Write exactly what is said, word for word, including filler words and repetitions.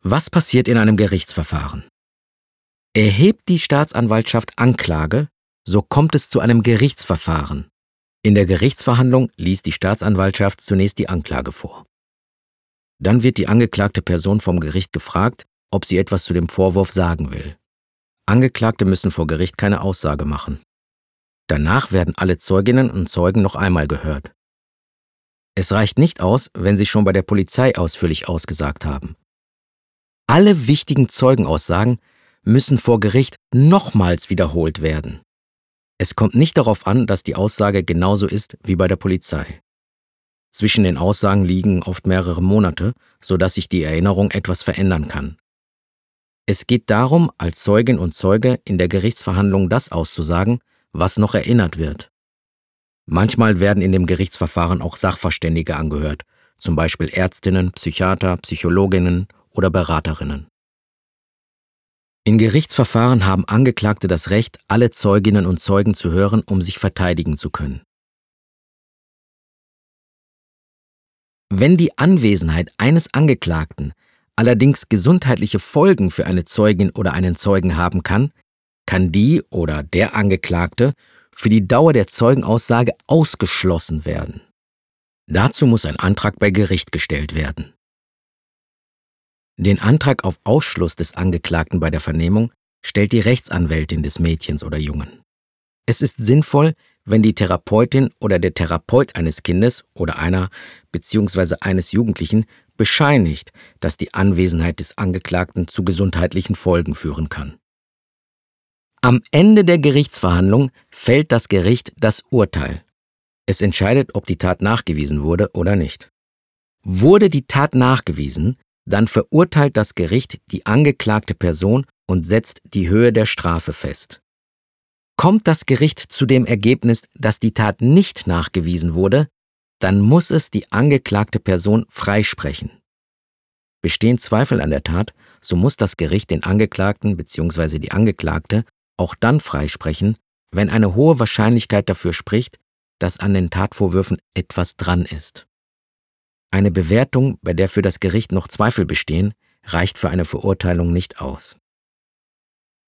Was passiert in einem Gerichtsverfahren? Erhebt die Staatsanwaltschaft Anklage, so kommt es zu einem Gerichtsverfahren. In der Gerichtsverhandlung liest die Staatsanwaltschaft zunächst die Anklage vor. Dann wird die angeklagte Person vom Gericht gefragt, ob sie etwas zu dem Vorwurf sagen will. Angeklagte müssen vor Gericht keine Aussage machen. Danach werden alle Zeuginnen und Zeugen noch einmal gehört. Es reicht nicht aus, wenn sie schon bei der Polizei ausführlich ausgesagt haben. Alle wichtigen Zeugenaussagen müssen vor Gericht nochmals wiederholt werden. Es kommt nicht darauf an, dass die Aussage genauso ist wie bei der Polizei. Zwischen den Aussagen liegen oft mehrere Monate, sodass sich die Erinnerung etwas verändern kann. Es geht darum, als Zeugin und Zeuge in der Gerichtsverhandlung das auszusagen, was noch erinnert wird. Manchmal werden in dem Gerichtsverfahren auch Sachverständige angehört, zum Beispiel Ärztinnen, Psychiater, Psychologinnen oder Beraterinnen. In Gerichtsverfahren haben Angeklagte das Recht, alle Zeuginnen und Zeugen zu hören, um sich verteidigen zu können. Wenn die Anwesenheit eines Angeklagten allerdings gesundheitliche Folgen für eine Zeugin oder einen Zeugen haben kann, kann die oder der Angeklagte für die Dauer der Zeugenaussage ausgeschlossen werden. Dazu muss ein Antrag bei Gericht gestellt werden. Den Antrag auf Ausschluss des Angeklagten bei der Vernehmung stellt die Rechtsanwältin des Mädchens oder Jungen. Es ist sinnvoll, wenn die Therapeutin oder der Therapeut eines Kindes oder einer bzw. eines Jugendlichen bescheinigt, dass die Anwesenheit des Angeklagten zu gesundheitlichen Folgen führen kann. Am Ende der Gerichtsverhandlung fällt das Gericht das Urteil. Es entscheidet, ob die Tat nachgewiesen wurde oder nicht. Wurde die Tat nachgewiesen, dann verurteilt das Gericht die angeklagte Person und setzt die Höhe der Strafe fest. Kommt das Gericht zu dem Ergebnis, dass die Tat nicht nachgewiesen wurde, dann muss es die angeklagte Person freisprechen. Bestehen Zweifel an der Tat, so muss das Gericht den Angeklagten bzw. die Angeklagte auch dann freisprechen, wenn eine hohe Wahrscheinlichkeit dafür spricht, dass an den Tatvorwürfen etwas dran ist. Eine Bewertung, bei der für das Gericht noch Zweifel bestehen, reicht für eine Verurteilung nicht aus.